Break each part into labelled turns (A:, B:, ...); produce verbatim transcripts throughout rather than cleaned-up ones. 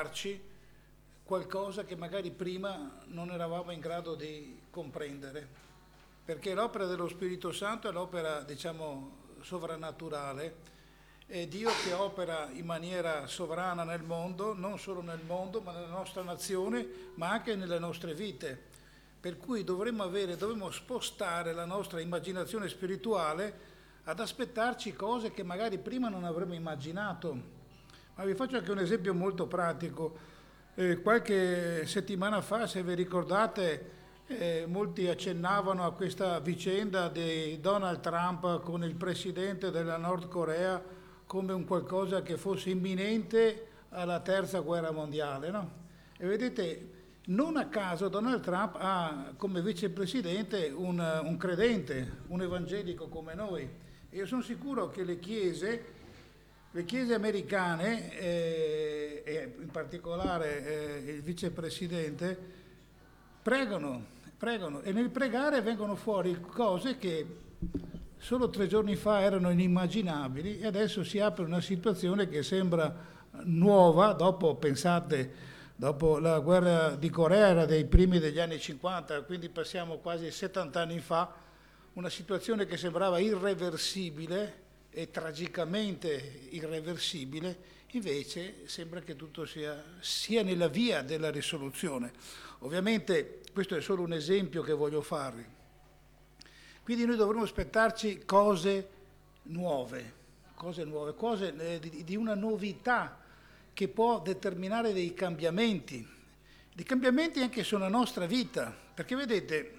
A: spiegarci qualcosa che magari prima non eravamo in grado di comprendere, perché l'opera dello Spirito Santo è l'opera, diciamo, sovrannaturale, è Dio che opera in maniera sovrana nel mondo, non solo nel mondo, ma nella nostra nazione, ma anche nelle nostre vite. Per cui dovremmo avere, dovremmo spostare la nostra immaginazione spirituale ad aspettarci cose che magari prima non avremmo immaginato. Ma vi faccio anche un esempio molto pratico. Eh, qualche settimana fa, se vi ricordate, eh, molti accennavano a questa vicenda di Donald Trump con il presidente della Nord Corea come un qualcosa che fosse imminente alla terza guerra mondiale, no? E vedete, non a caso Donald Trump ha come vicepresidente un, un credente, un evangelico come noi. E io sono sicuro che le chiese, le chiese americane, eh, e in particolare eh, il vicepresidente, pregano, pregano e nel pregare vengono fuori cose che solo tre giorni fa erano inimmaginabili e adesso si apre una situazione che sembra nuova. Dopo, pensate, dopo la guerra di Corea era dei primi degli anni cinquanta, quindi passiamo quasi settanta anni fa, una situazione che sembrava irreversibile e tragicamente irreversibile, invece sembra che tutto sia, sia nella via della risoluzione. Ovviamente questo è solo un esempio che voglio farvi. Quindi noi dovremmo aspettarci cose nuove, cose nuove, cose eh, di, di una novità che può determinare dei cambiamenti, dei cambiamenti anche sulla nostra vita, perché vedete,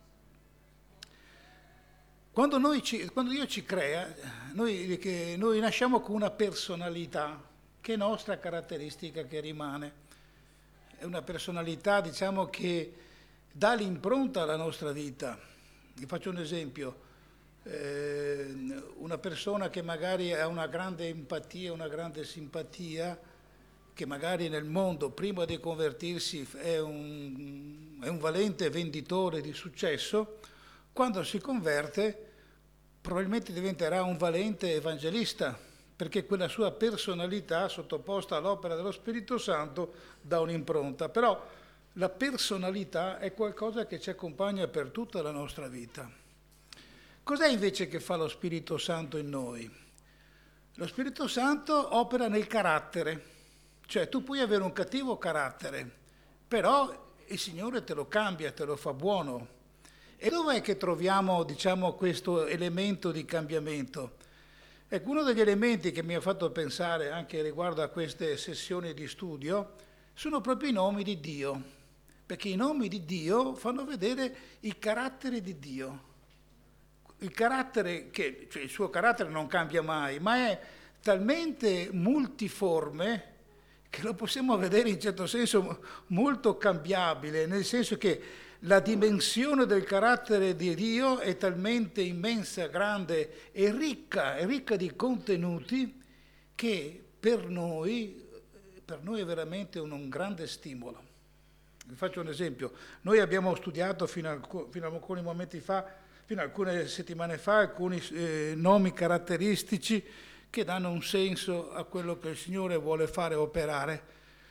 A: quando, noi ci, quando Dio ci crea, noi, che noi nasciamo con una personalità che è nostra caratteristica, che rimane, è una personalità, diciamo, che dà l'impronta alla nostra vita. Vi faccio un esempio, eh, una persona che magari ha una grande empatia, una grande simpatia, che magari nel mondo prima di convertirsi è un, è un valente venditore di successo, quando si converte probabilmente diventerà un valente evangelista, perché quella sua personalità sottoposta all'opera dello Spirito Santo dà un'impronta. Però la personalità è qualcosa che ci accompagna per tutta la nostra vita. Cos'è invece che fa lo Spirito Santo in noi? Lo Spirito Santo opera nel carattere, cioè tu puoi avere un cattivo carattere, però il Signore te lo cambia, te lo fa buono. E dov'è che troviamo, diciamo, questo elemento di cambiamento? Ecco, uno degli elementi che mi ha fatto pensare anche riguardo a queste sessioni di studio sono proprio i nomi di Dio. Perché i nomi di Dio fanno vedere il carattere di Dio. Il carattere, che, cioè il suo carattere non cambia mai, ma è talmente multiforme che lo possiamo vedere in certo senso molto cambiabile, nel senso che la dimensione del carattere di Dio è talmente immensa, grande e ricca, è ricca di contenuti che per noi, per noi è veramente un, un grande stimolo. Vi faccio un esempio, noi abbiamo studiato fino a, fino a alcuni momenti fa, fino a alcune settimane fa, alcuni eh, nomi caratteristici che danno un senso a quello che il Signore vuole fare operare.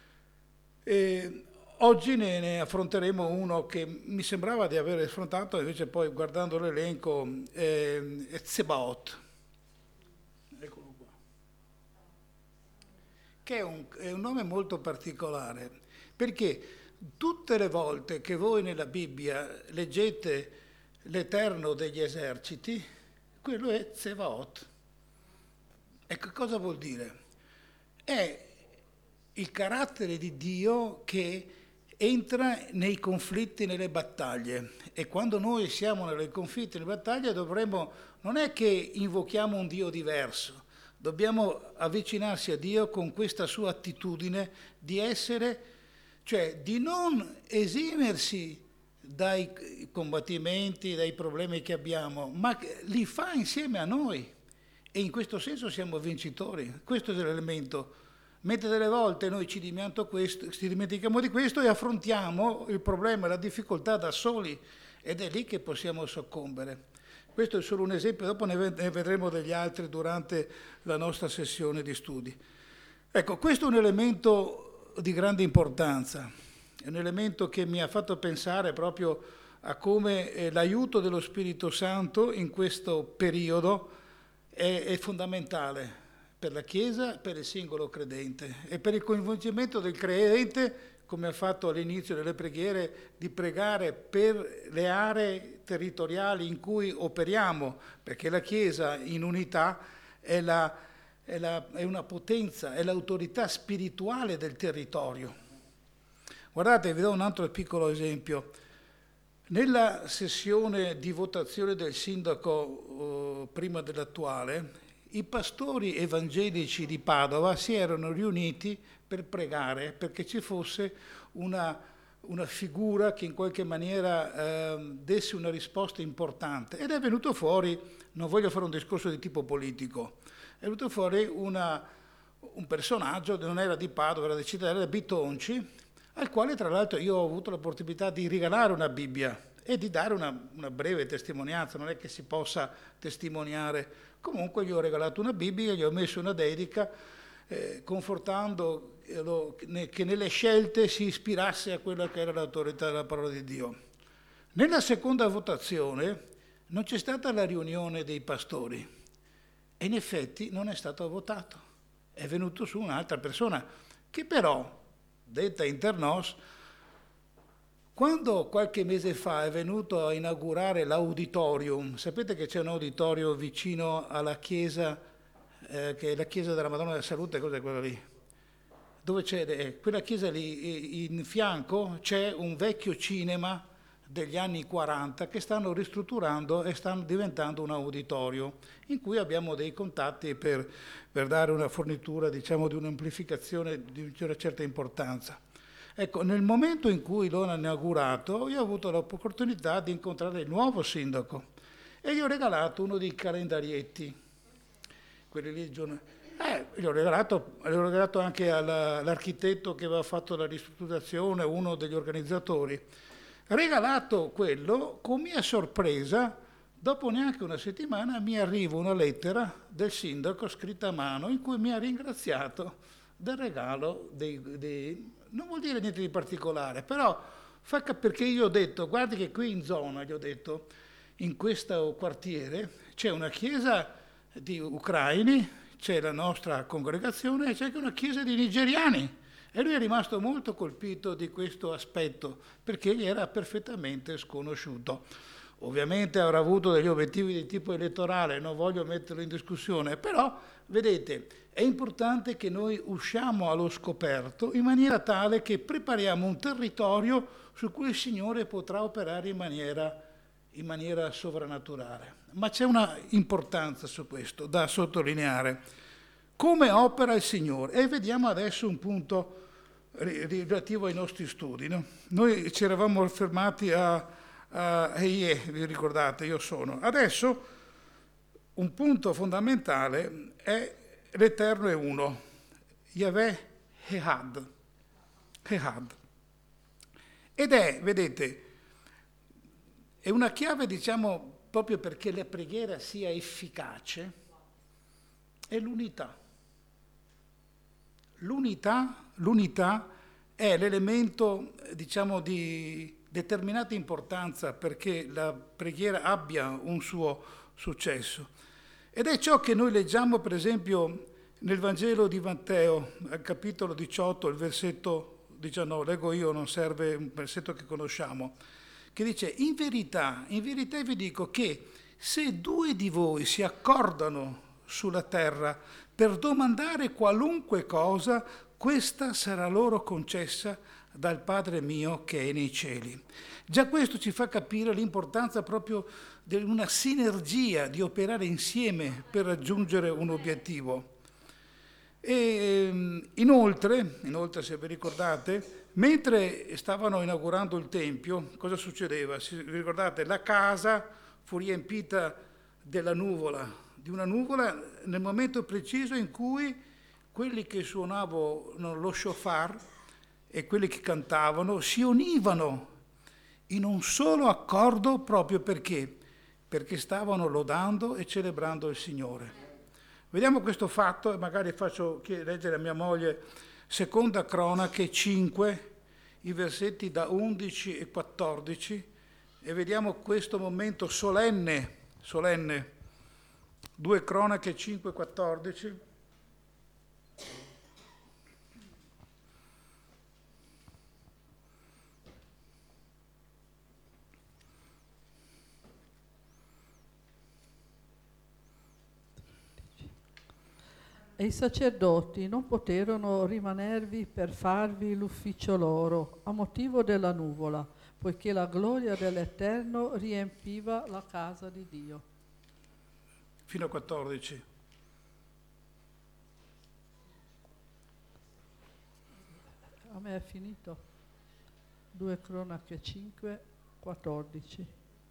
A: E oggi ne, ne affronteremo uno che mi sembrava di aver affrontato, invece poi guardando l'elenco eh, è Tsebaot. Eccolo qua. Che è un, è un nome molto particolare, perché tutte le volte che voi nella Bibbia leggete l'Eterno degli eserciti, quello è Tsebaot. E che cosa vuol dire? È il carattere di Dio che entra nei conflitti, nelle battaglie. E quando noi siamo nei conflitti, nelle battaglie, dovremmo, non è che invochiamo un Dio diverso, dobbiamo avvicinarsi a Dio con questa sua attitudine di essere, cioè di non esimersi dai combattimenti, dai problemi che abbiamo, ma li fa insieme a noi. E in questo senso siamo vincitori. Questo è l'elemento. Mentre delle volte noi ci questo, ci dimentichiamo di questo e affrontiamo il problema e la difficoltà da soli, ed è lì che possiamo soccombere. Questo è solo un esempio, dopo ne vedremo degli altri durante la nostra sessione di studi. Ecco, questo è un elemento di grande importanza, è un elemento che mi ha fatto pensare proprio a come eh, l'aiuto dello Spirito Santo in questo periodo è, è fondamentale per la Chiesa, per il singolo credente e per il coinvolgimento del credente, come ha fatto all'inizio delle preghiere, di pregare per le aree territoriali in cui operiamo, perché la Chiesa in unità è, la, è, la, è una potenza, è l'autorità spirituale del territorio. Guardate, vi do un altro piccolo esempio. Nella sessione di votazione del sindaco eh, prima dell'attuale, i pastori evangelici di Padova si erano riuniti per pregare perché ci fosse una, una figura che in qualche maniera eh, desse una risposta importante. Ed è venuto fuori, non voglio fare un discorso di tipo politico, è venuto fuori una, un personaggio, non era di Padova, era di Cittadella, Bitonci, al quale tra l'altro io ho avuto l'opportunità di regalare una Bibbia e di dare una, una breve testimonianza, non è che si possa testimoniare. Comunque gli ho regalato una Bibbia, gli ho messo una dedica, eh, confortando eh, che nelle scelte si ispirasse a quella che era l'autorità della parola di Dio. Nella seconda votazione non c'è stata la riunione dei pastori e in effetti non è stato votato. È venuto su un'altra persona che però, detta inter nos, quando qualche mese fa è venuto a inaugurare l'auditorium, sapete che c'è un auditorio vicino alla chiesa, eh, che è la chiesa della Madonna della Salute, cos'è quella lì? Dove c'è, eh, quella chiesa lì, in fianco c'è un vecchio cinema degli anni quaranta che stanno ristrutturando e stanno diventando un auditorio, in cui abbiamo dei contatti per, per dare una fornitura, diciamo, di un'amplificazione di una certa importanza. Ecco, nel momento in cui l'ho inaugurato, io ho avuto l'opportunità di incontrare il nuovo sindaco e gli ho regalato uno dei calendarietti, quelli lì, eh, gli ho regalato, gli ho regalato anche alla, all'architetto che aveva fatto la ristrutturazione, uno degli organizzatori. Regalato quello, con mia sorpresa, dopo neanche una settimana mi arriva una lettera del sindaco scritta a mano in cui mi ha ringraziato del regalo dei, dei non vuol dire niente di particolare, però fa perché io ho detto, guardi che qui in zona, gli ho detto, in questo quartiere c'è una chiesa di ucraini, c'è la nostra congregazione e c'è anche una chiesa di nigeriani. E lui è rimasto molto colpito di questo aspetto, perché gli era perfettamente sconosciuto. Ovviamente avrà avuto degli obiettivi di tipo elettorale, non voglio metterlo in discussione, però, vedete, è importante che noi usciamo allo scoperto in maniera tale che prepariamo un territorio su cui il Signore potrà operare in maniera, in maniera sovrannaturale. Ma c'è una importanza su questo da sottolineare. Come opera il Signore? E vediamo adesso un punto relativo ai nostri studi. No? Noi ci eravamo fermati a a Eie, vi ricordate, io sono. Adesso un punto fondamentale è l'Eterno è uno, Yahweh Ehad, Ehad. Ed è, vedete, è una chiave, diciamo, proprio perché la preghiera sia efficace, è l'unità. L'unità, l'unità è l'elemento, diciamo, di determinata importanza perché la preghiera abbia un suo successo. Ed è ciò che noi leggiamo, per esempio, nel Vangelo di Matteo, al capitolo diciotto, il versetto diciannove, leggo io, non serve, un versetto che conosciamo, che dice, in verità, in verità vi dico che se due di voi si accordano sulla terra per domandare qualunque cosa, questa sarà loro concessa dal Padre mio che è nei cieli. Già questo ci fa capire l'importanza proprio di una sinergia, di operare insieme per raggiungere un obiettivo. E inoltre, inoltre se vi ricordate, mentre stavano inaugurando il Tempio, cosa succedeva? Se vi ricordate, la casa fu riempita della nuvola, di una nuvola nel momento preciso in cui quelli che suonavano lo shofar e quelli che cantavano si univano in un solo accordo proprio perché? Perché stavano lodando e celebrando il Signore. Vediamo questo fatto e magari faccio leggere a mia moglie Seconda Cronache cinque, i versetti da undici e quattordici, e vediamo questo momento solenne, solenne. Due Cronache cinque quattordici.
B: E i sacerdoti non poterono rimanervi per farvi l'ufficio loro a motivo della nuvola, poiché la gloria dell'Eterno riempiva la casa di Dio.
A: Fino a quattordici.
B: A me è finito. Due Cronache cinque quattordici.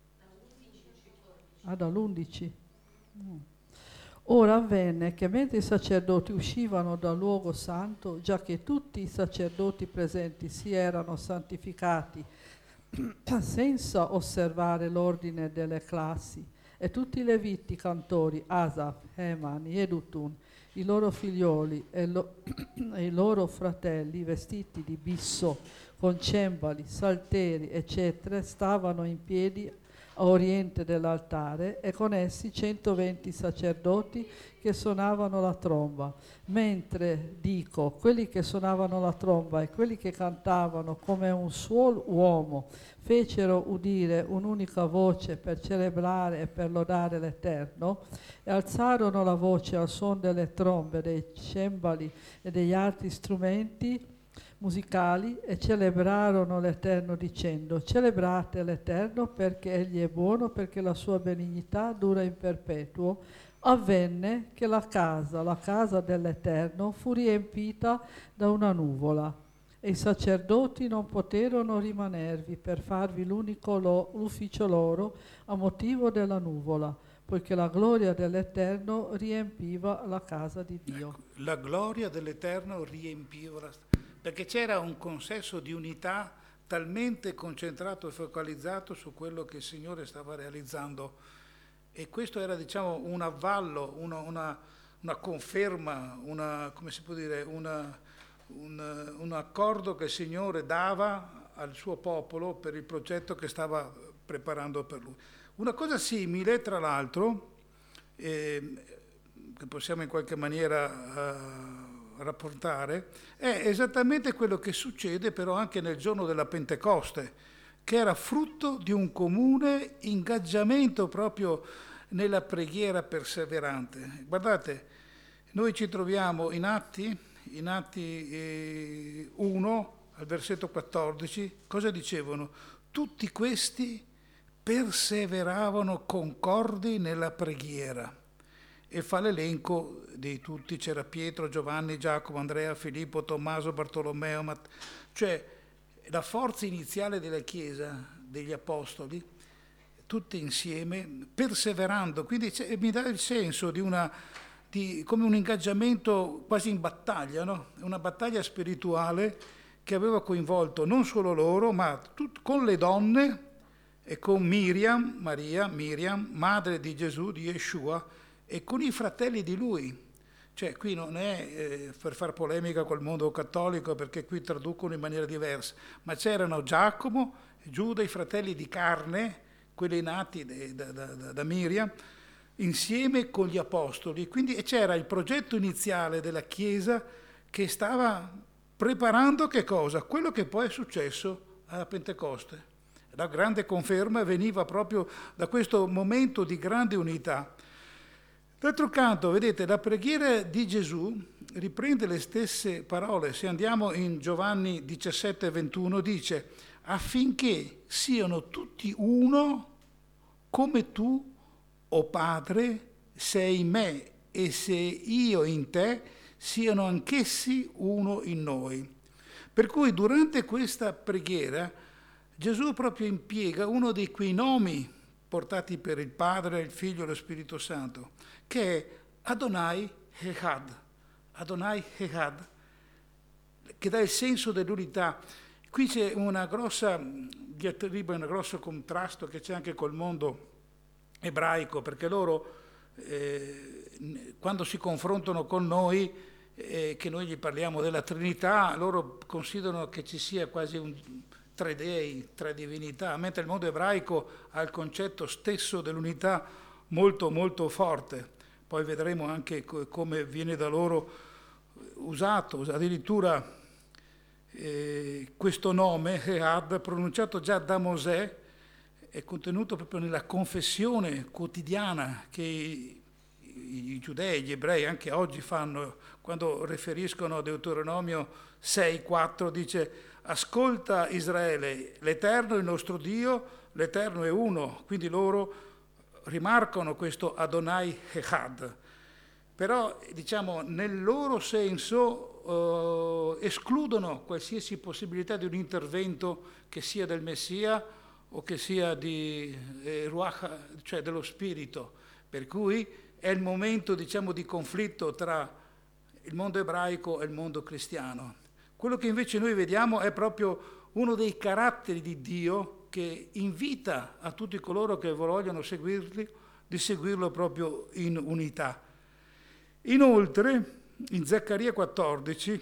B: Ah, dall'undici. Mm. Ora avvenne che mentre i sacerdoti uscivano dal luogo santo, già che tutti i sacerdoti presenti si erano santificati senza osservare l'ordine delle classi, e tutti i leviti cantori, Asaf, Heman, Yedutun, i loro figlioli e, lo, e i loro fratelli, vestiti di bisso, con cembali, salteri, eccetera, stavano in piedi a oriente dell'altare, e con essi centoventi sacerdoti che suonavano la tromba, mentre, dico, quelli che suonavano la tromba e quelli che cantavano come un solo uomo fecero udire un'unica voce per celebrare e per lodare l'Eterno, e alzarono la voce al suon delle trombe, dei cembali e degli altri strumenti musicali, e celebrarono l'Eterno dicendo: celebrate l'Eterno perché Egli è buono, perché la sua benignità dura in perpetuo. Avvenne che la casa, la casa dell'Eterno, fu riempita da una nuvola, e i sacerdoti non poterono rimanervi per farvi l'unico lo, l'ufficio loro a motivo della nuvola, poiché la gloria dell'Eterno riempiva la casa di Dio.
A: Ecco, la gloria dell'Eterno riempiva la perché c'era un consesso di unità talmente concentrato e focalizzato su quello che il Signore stava realizzando, e questo era, diciamo, un avvallo, una, una, una conferma, una, come si può dire, una, un, un accordo che il Signore dava al suo popolo per il progetto che stava preparando per lui. Una cosa simile, tra l'altro, eh, che possiamo in qualche maniera uh, rapportare, è esattamente quello che succede però anche nel giorno della Pentecoste, che era frutto di un comune ingaggiamento proprio nella preghiera perseverante. Guardate, noi ci troviamo in Atti, in Atti eh, uno, al versetto quattordici, cosa dicevano? Tutti questi perseveravano concordi nella preghiera. E fa l'elenco di tutti, c'era Pietro, Giovanni, Giacomo, Andrea, Filippo, Tommaso, Bartolomeo, Matt... cioè la forza iniziale della Chiesa, degli Apostoli, tutte insieme, perseverando, quindi mi dà il senso di una, di, come un ingaggiamento quasi in battaglia, no? Una battaglia spirituale che aveva coinvolto non solo loro, ma tut, con le donne e con Miriam, Maria, Miriam, madre di Gesù, di Yeshua, e con i fratelli di lui. Cioè qui non è eh, per far polemica col mondo cattolico, perché qui traducono in maniera diversa, ma c'erano Giacomo, Giuda, i fratelli di carne, quelli nati de, da, da, da Miriam, insieme con gli apostoli. Quindi c'era il progetto iniziale della Chiesa che stava preparando che cosa? Quello che poi è successo alla Pentecoste. La grande conferma veniva proprio da questo momento di grande unità. D'altro canto, vedete, la preghiera di Gesù riprende le stesse parole. Se andiamo in Giovanni diciassette ventuno, dice: affinché siano tutti uno come tu, o Padre, sei in me e se io in te, siano anch'essi uno in noi. Per cui durante questa preghiera Gesù proprio impiega uno di quei nomi portati per il Padre, il Figlio e lo Spirito Santo, che è Adonai Echad, Adonai Echad, che dà il senso dell'unità. Qui c'è una grossa diatriba, un grosso contrasto che c'è anche col mondo ebraico, perché loro, eh, quando si confrontano con noi, eh, che noi gli parliamo della Trinità, loro considerano che ci sia quasi un tre dei, tre divinità, mentre il mondo ebraico ha il concetto stesso dell'unità molto molto forte. Poi vedremo anche co- come viene da loro usato, addirittura eh, questo nome, Ehad, pronunciato già da Mosè, è contenuto proprio nella confessione quotidiana che i, i giudei, gli ebrei anche oggi fanno, quando riferiscono a Deuteronomio sei quattro, dice: ascolta Israele, l'Eterno è il nostro Dio, l'Eterno è uno, quindi loro rimarcano questo Adonai Echad. Però, diciamo, nel loro senso eh, escludono qualsiasi possibilità di un intervento che sia del Messia o che sia di eh, Ruach, cioè dello Spirito, per cui è il momento, diciamo, di conflitto tra il mondo ebraico e il mondo cristiano. Quello che invece noi vediamo è proprio uno dei caratteri di Dio che invita a tutti coloro che vogliono seguirli di seguirlo proprio in unità. Inoltre, in Zaccaria quattordici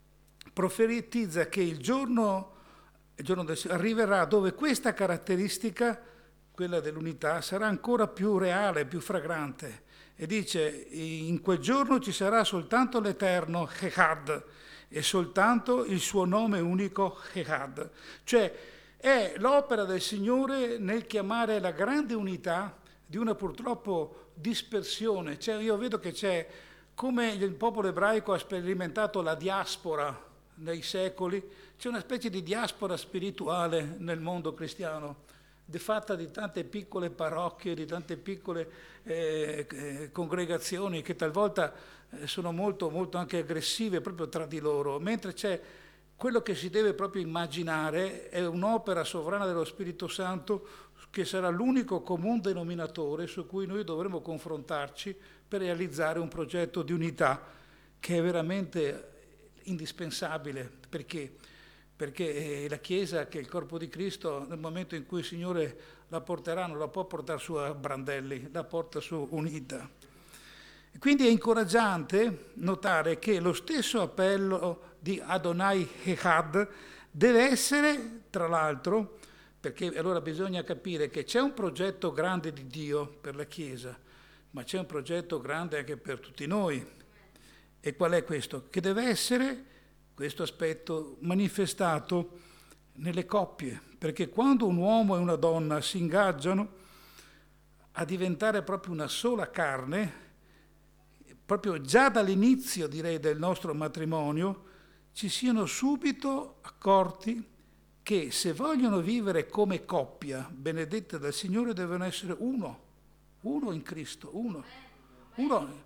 A: profetizza che il giorno, il giorno del, arriverà dove questa caratteristica, quella dell'unità, sarà ancora più reale, più fragrante. E dice: in quel giorno ci sarà soltanto l'Eterno Echad e soltanto il suo nome unico Echad. Cioè è l'opera del Signore nel chiamare la grande unità di una purtroppo dispersione. Cioè, io vedo che c'è, come il popolo ebraico ha sperimentato la diaspora nei secoli, c'è una specie di diaspora spirituale nel mondo cristiano, fatta di tante piccole parrocchie, di tante piccole eh, eh, congregazioni che talvolta eh, sono molto, molto anche aggressive proprio tra di loro, mentre c'è quello che si deve proprio immaginare è un'opera sovrana dello Spirito Santo che sarà l'unico comune denominatore su cui noi dovremo confrontarci per realizzare un progetto di unità che è veramente indispensabile. Perché? Perché la Chiesa, che è il corpo di Cristo, nel momento in cui il Signore la porterà, non la può portare su a brandelli, la porta su unita. E quindi è incoraggiante notare che lo stesso appello di Adonai Echad deve essere, tra l'altro, perché allora bisogna capire che c'è un progetto grande di Dio per la Chiesa, ma c'è un progetto grande anche per tutti noi. E qual è questo? Che deve essere questo aspetto manifestato nelle coppie, perché quando un uomo e una donna si ingaggiano a diventare proprio una sola carne, proprio già dall'inizio, direi, del nostro matrimonio, ci siano subito accorti che se vogliono vivere come coppia benedetta dal Signore devono essere uno, uno in Cristo, uno, uno.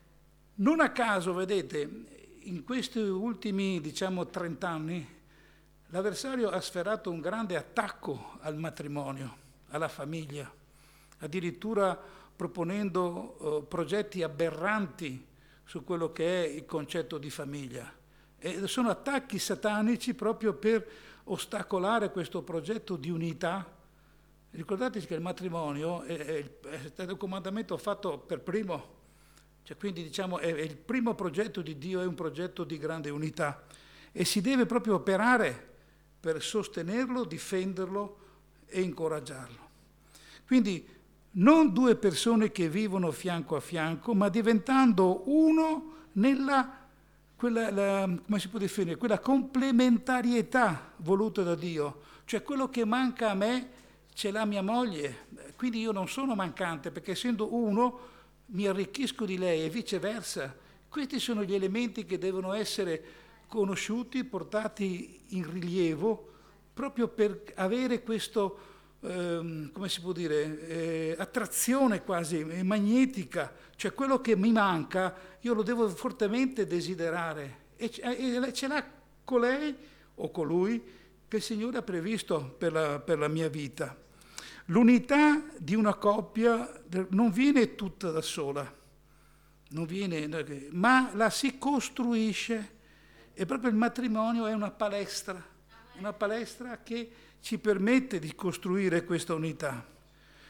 A: Non a caso, vedete, in questi ultimi, diciamo, trent'anni, l'avversario ha sferato un grande attacco al matrimonio, alla famiglia, addirittura proponendo eh, progetti aberranti su quello che è il concetto di famiglia. E sono attacchi satanici proprio per ostacolare questo progetto di unità. Ricordatevi che il matrimonio è, è, è stato un comandamento fatto per primo. Cioè, quindi diciamo è, è il primo progetto di Dio, è un progetto di grande unità e si deve proprio operare per sostenerlo, difenderlo e incoraggiarlo. Quindi non due persone che vivono fianco a fianco, ma diventando uno nella quella, la, come si può definire, quella complementarietà voluta da Dio. Cioè quello che manca a me ce l'ha mia moglie, quindi io non sono mancante perché essendo uno mi arricchisco di lei e viceversa. Questi sono gli elementi che devono essere conosciuti, portati in rilievo, proprio per avere questo, ehm, come si può dire, eh, attrazione quasi magnetica, cioè quello che mi manca io lo devo fortemente desiderare e ce l'ha colei o colui che il Signore ha previsto per la, per la mia vita. L'unità di una coppia non viene tutta da sola, non viene, ma la si costruisce e proprio il matrimonio è una palestra, una palestra che ci permette di costruire questa unità.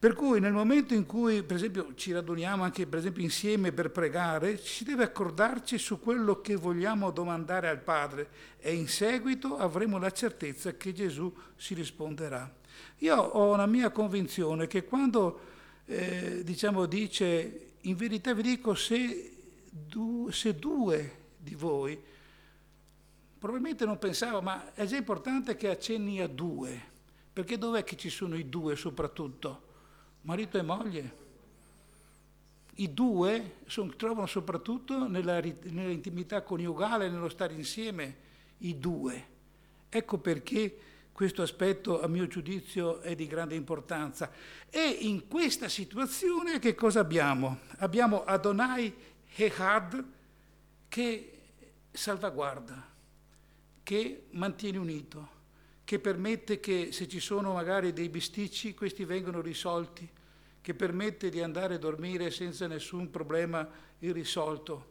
A: Per cui nel momento in cui, per esempio, ci raduniamo anche per esempio insieme per pregare, ci deve accordarci su quello che vogliamo domandare al Padre e in seguito avremo la certezza che Gesù si risponderà. Io ho una mia convinzione che quando eh, diciamo dice, in verità vi dico, se, du- se due di voi, probabilmente non pensava, ma è già importante che accenni a due, perché dov'è che ci sono i due soprattutto? Marito e moglie. I due si trovano soprattutto nella, nella intimità coniugale, nello stare insieme, i due. Ecco perché questo aspetto, a mio giudizio, è di grande importanza. E in questa situazione che cosa abbiamo? Abbiamo Adonai Echad che salvaguarda, che mantiene unito, che permette che se ci sono magari dei bisticci, questi vengono risolti, che permette di andare a dormire senza nessun problema irrisolto.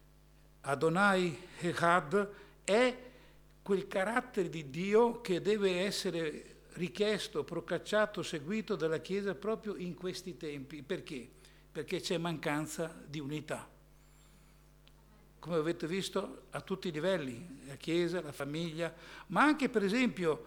A: Adonai Echad è quel carattere di Dio che deve essere richiesto, procacciato, seguito dalla Chiesa proprio in questi tempi. Perché? Perché c'è mancanza di unità. Come avete visto, a tutti i livelli, la Chiesa, la famiglia, ma anche per esempio,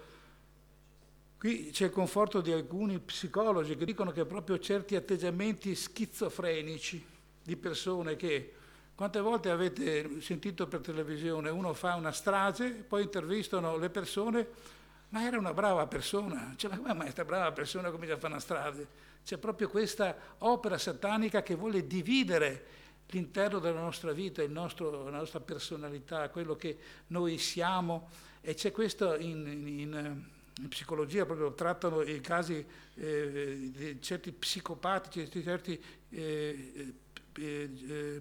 A: qui c'è il conforto di alcuni psicologi che dicono che proprio certi atteggiamenti schizofrenici di persone che, quante volte avete sentito per televisione, uno fa una strage, poi intervistano le persone, ma era una brava persona, cioè, ma come questa brava persona comincia a fare una strage? C'è proprio questa opera satanica che vuole dividere l'interno della nostra vita, il nostro, la nostra personalità, quello che noi siamo, e c'è questo in, in, in psicologia, proprio trattano i casi eh, di certi psicopatici, di certi eh, eh, eh,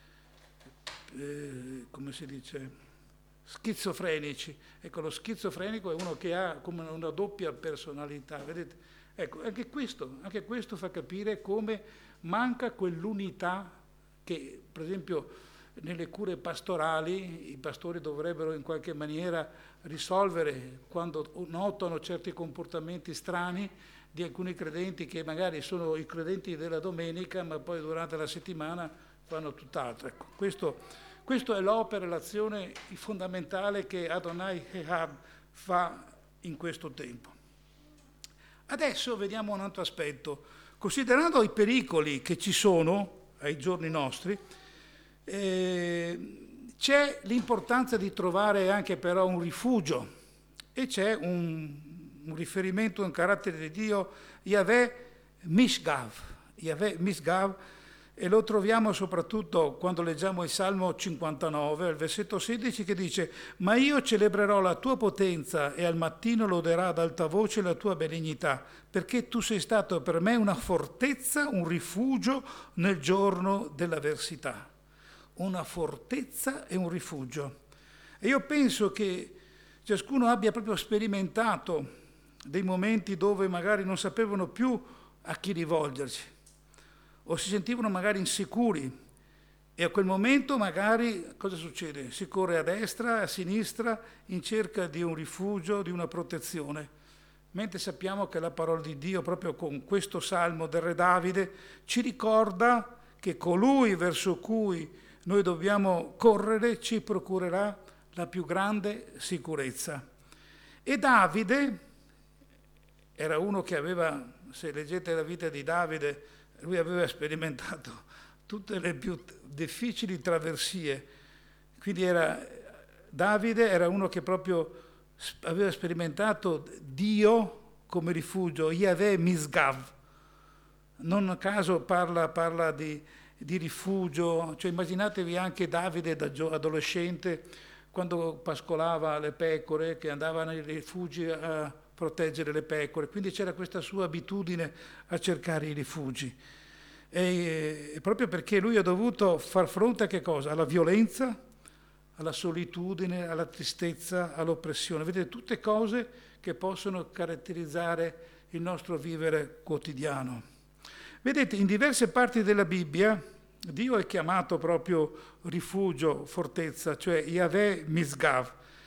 A: eh, come si dice, schizofrenici. Ecco, lo schizofrenico è uno che ha come una doppia personalità, vedete? Ecco, anche questo, anche questo fa capire come manca quell'unità che, per esempio, nelle cure pastorali i pastori dovrebbero in qualche maniera risolvere quando notano certi comportamenti strani di alcuni credenti che magari sono i credenti della domenica, ma poi durante la settimana fanno tutt'altro. Ecco, questo, questo è l'opera, l'azione fondamentale che Adonai Echad fa in questo tempo. Adesso vediamo un altro aspetto. Considerando i pericoli che ci sono ai giorni nostri, eh, c'è l'importanza di trovare anche però un rifugio, e c'è un, un riferimento a un carattere di Dio, Yahweh Mishgav, Yahweh Mishgav, e lo troviamo soprattutto quando leggiamo il Salmo cinquantanove, al versetto sedici, che dice: «Ma io celebrerò la tua potenza e al mattino loderà ad alta voce la tua benignità, perché tu sei stato per me una fortezza, un rifugio nel giorno dell'avversità». Una fortezza e un rifugio. E io penso che ciascuno abbia proprio sperimentato dei momenti dove magari non sapevano più a chi rivolgersi, o si sentivano magari insicuri, e a quel momento magari cosa succede? Si corre a destra, a sinistra in cerca di un rifugio, di una protezione, mentre sappiamo che la parola di Dio, proprio con questo salmo del re Davide, ci ricorda che colui verso cui noi dobbiamo correre ci procurerà la più grande sicurezza. E Davide era uno che aveva, se leggete la vita di Davide, lui aveva sperimentato tutte le più difficili traversie, quindi era, Davide era uno che proprio aveva sperimentato Dio come rifugio, Yahweh Misgav. Non a caso parla, parla di, di rifugio, cioè immaginatevi anche Davide da adolescente, quando pascolava le pecore, che andava nei rifugi a proteggere le pecore, quindi c'era questa sua abitudine a cercare i rifugi. E, e proprio perché lui ha dovuto far fronte a che cosa? Alla violenza, alla solitudine, alla tristezza, all'oppressione. Vedete, tutte cose che possono caratterizzare il nostro vivere quotidiano. Vedete, in diverse parti della Bibbia Dio è chiamato proprio rifugio, fortezza, cioè Yahweh Misgav.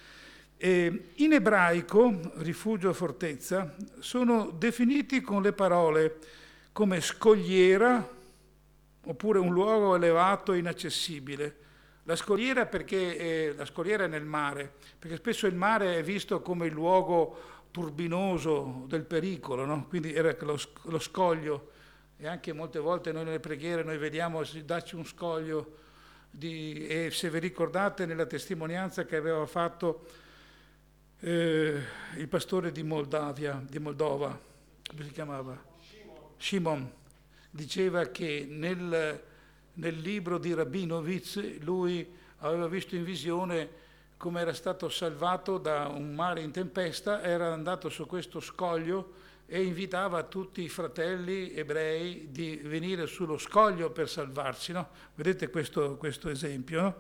A: E in ebraico, rifugio e fortezza sono definiti con le parole come scogliera oppure un luogo elevato e inaccessibile. La scogliera perché eh, la scogliera è nel mare, perché spesso il mare è visto come il luogo turbinoso del pericolo, no? Quindi era lo, lo scoglio, e anche molte volte noi nelle preghiere noi vediamo dacci un scoglio di, e se vi ricordate nella testimonianza che aveva fatto eh, il pastore di Moldavia, di Moldova, come si chiamava? Shimon, diceva che nel, nel libro di Rabinovitz lui aveva visto in visione come era stato salvato da un mare in tempesta, era andato su questo scoglio e invitava tutti i fratelli ebrei di venire sullo scoglio per salvarsi, no? Vedete questo, questo esempio, no?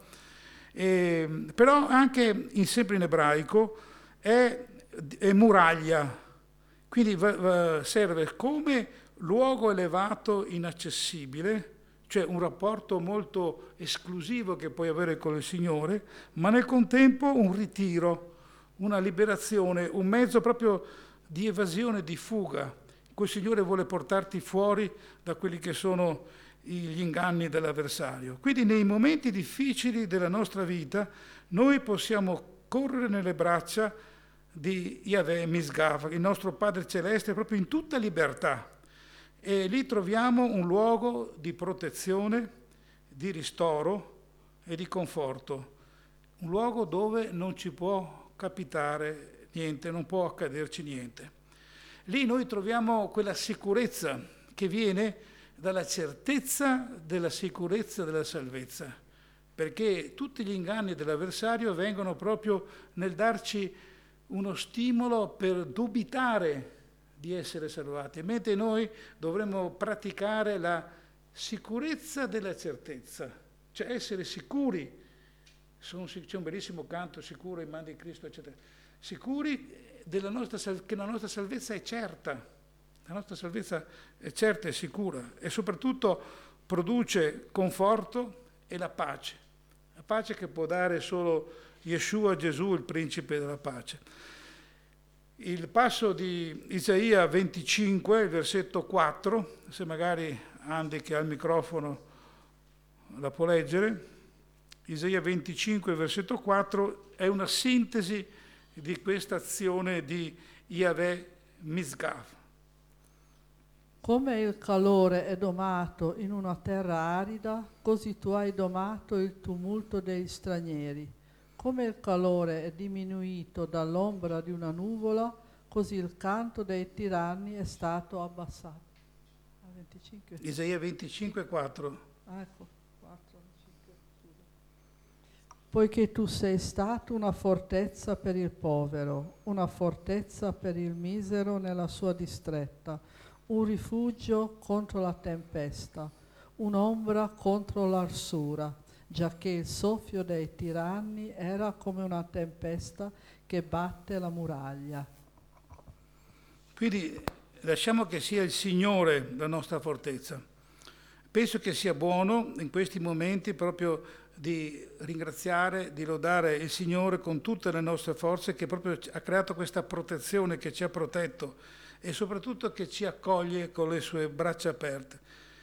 A: E, però anche in, sempre in ebraico è, è muraglia, quindi va, va, serve come luogo elevato inaccessibile, cioè un rapporto molto esclusivo che puoi avere con il Signore, ma nel contempo un ritiro, una liberazione, un mezzo proprio di evasione, di fuga, in cui il Signore vuole portarti fuori da quelli che sono gli inganni dell'avversario. Quindi nei momenti difficili della nostra vita noi possiamo correre nelle braccia di Yahweh Misgav, il nostro Padre Celeste, proprio in tutta libertà. E lì troviamo un luogo di protezione, di ristoro e di conforto, un luogo dove non ci può capitare niente, non può accaderci niente. Lì noi troviamo quella sicurezza che viene dalla certezza della sicurezza della salvezza, perché tutti gli inganni dell'avversario vengono proprio nel darci uno stimolo per dubitare di essere salvati, mentre noi dovremmo praticare la sicurezza della certezza, cioè essere sicuri. C'è un bellissimo canto, sicuro in mano di Cristo, eccetera. Sicuri della nostra, che la nostra salvezza è certa, la nostra salvezza è certa e sicura, e soprattutto produce conforto e la pace, la pace che può dare solo Yeshua Gesù, il principe della pace. Il passo di Isaia venticinque, il versetto quattro, se magari Andy che ha il microfono la può leggere, Isaia venticinque, versetto quattro, è una sintesi di questa azione di Yahweh Misgav.
B: Come il calore è domato in una terra arida, così tu hai domato il tumulto degli stranieri. Come il calore è diminuito dall'ombra di una nuvola, così il canto dei tiranni è stato abbassato. venticinque.
A: Isaia venticinque, quattro.
B: Ah, ecco, quattro, cinque, poiché tu sei stato una fortezza per il povero, una fortezza per il misero nella sua distretta, un rifugio contro la tempesta, un'ombra contro l'arsura, giacché il soffio dei tiranni era come una tempesta che batte la muraglia.
A: Quindi lasciamo che sia il Signore la nostra fortezza. Penso che sia buono in questi momenti proprio di ringraziare, di lodare il Signore con tutte le nostre forze, che proprio ha creato questa protezione, che ci ha protetto e soprattutto che ci accoglie con le sue braccia aperte.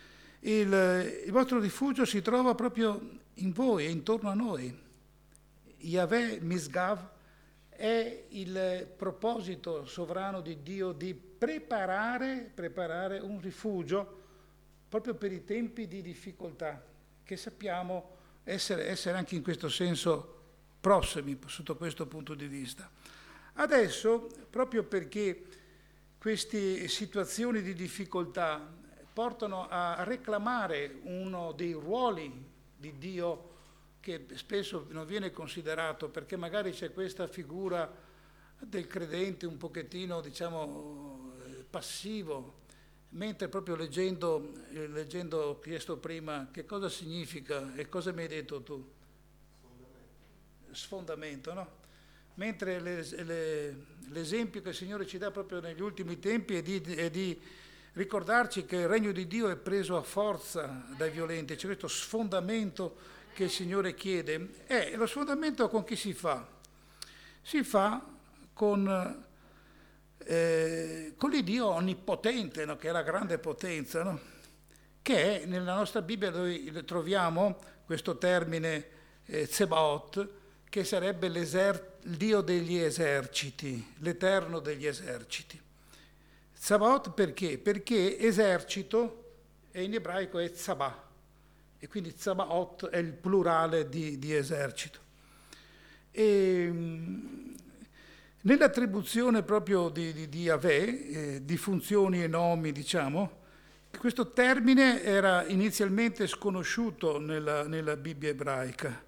A: Il, il vostro rifugio si trova proprio in voi, intorno a noi. Yahweh Misgav è il proposito sovrano di Dio di preparare, preparare un rifugio proprio per i tempi di difficoltà, che sappiamo essere, essere anche in questo senso prossimi sotto questo punto di vista. Adesso, proprio perché queste situazioni di difficoltà portano a reclamare uno dei ruoli di Dio che spesso non viene considerato, perché magari c'è questa figura del credente un pochettino, diciamo, passivo, mentre proprio leggendo, leggendo ho chiesto prima che cosa significa e cosa mi hai detto tu? Sfondamento, Sfondamento, no? Mentre le, le, l'esempio che il Signore ci dà proprio negli ultimi tempi è di, è di ricordarci che il regno di Dio è preso a forza dai violenti, c'è questo sfondamento che il Signore chiede. E lo sfondamento con chi si fa? Si fa con eh, con l'Iddio onnipotente, no? Che è la grande potenza, no? Che è, nella nostra Bibbia noi troviamo questo termine eh, Tsebaot, che sarebbe il Dio degli eserciti, l'Eterno degli eserciti. Tsebaot perché? Perché esercito e in ebraico è Tzabah, e quindi Tsebaot è il plurale di, di esercito. E, nell'attribuzione proprio di, di, di Yahweh, eh, di funzioni e nomi, diciamo, questo termine era inizialmente sconosciuto nella, nella Bibbia ebraica.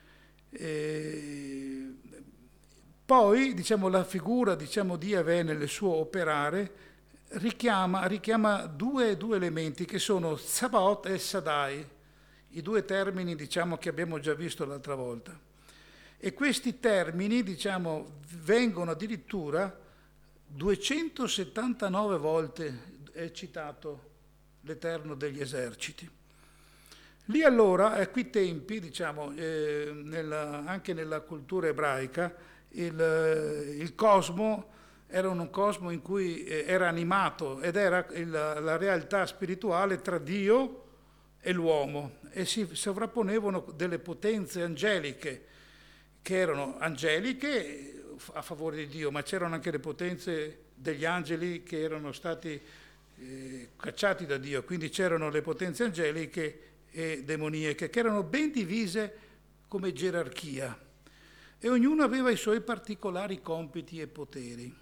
A: E poi, diciamo, la figura, diciamo, di Yahweh nel suo operare richiama, richiama due, due elementi che sono Tsebaot e Shaddai, i due termini, diciamo, che abbiamo già visto l'altra volta. E questi termini, diciamo, vengono addirittura duecentosettantanove volte è citato l'Eterno degli eserciti. Lì allora, a quei tempi, diciamo, eh, nella, anche nella cultura ebraica, il, il cosmo era un cosmo in cui era animato ed era il, la realtà spirituale tra Dio e l'uomo, e si sovrapponevano delle potenze angeliche, che erano angeliche a favore di Dio, ma c'erano anche le potenze degli angeli che erano stati eh, cacciati da Dio, quindi c'erano le potenze angeliche e demoniache, che erano ben divise come gerarchia, e ognuno aveva i suoi particolari compiti e poteri.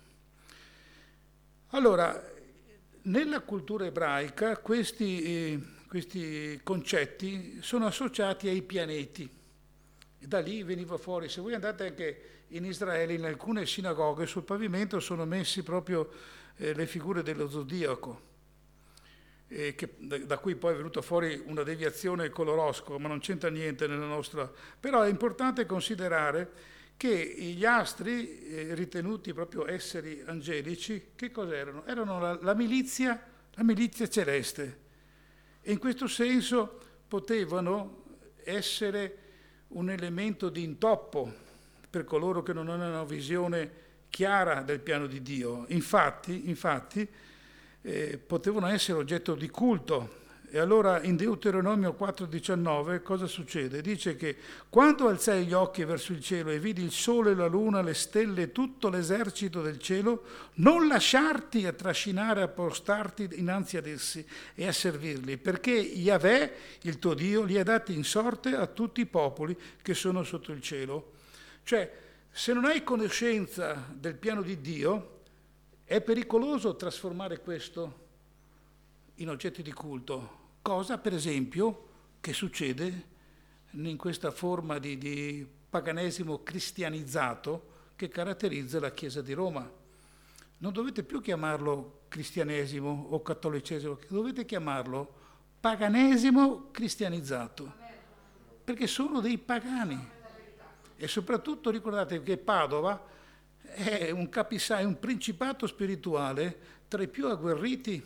A: Allora, nella cultura ebraica questi, eh, questi concetti sono associati ai pianeti, e da lì veniva fuori. Se voi andate anche in Israele, in alcune sinagoghe sul pavimento sono messi proprio eh, le figure dello zodiaco, eh, che, da, da cui poi è venuta fuori una deviazione con l'oroscopo, ma non c'entra niente nella nostra. Però è importante considerare che gli astri, eh, ritenuti proprio esseri angelici, che cos'erano? Erano la, la milizia, la milizia celeste, e in questo senso potevano essere un elemento di intoppo per coloro che non hanno una visione chiara del piano di Dio. Infatti, infatti eh, potevano essere oggetto di culto. E allora in Deuteronomio quattro diciannove cosa succede? Dice che quando alzai gli occhi verso il cielo e vidi il sole, la luna, le stelle e tutto l'esercito del cielo, non lasciarti a trascinare, a postarti innanzi ad essi e a servirli, perché Yahweh, il tuo Dio, li ha dati in sorte a tutti i popoli che sono sotto il cielo. Cioè, se non hai conoscenza del piano di Dio, è pericoloso trasformare questo in oggetti di culto. Cosa, per esempio, che succede in questa forma di, di paganesimo cristianizzato che caratterizza la Chiesa di Roma. Non dovete più chiamarlo cristianesimo o cattolicesimo, dovete chiamarlo paganesimo cristianizzato, perché sono dei pagani. E soprattutto ricordate che Padova è un capisallo, è un principato spirituale tra i più agguerriti.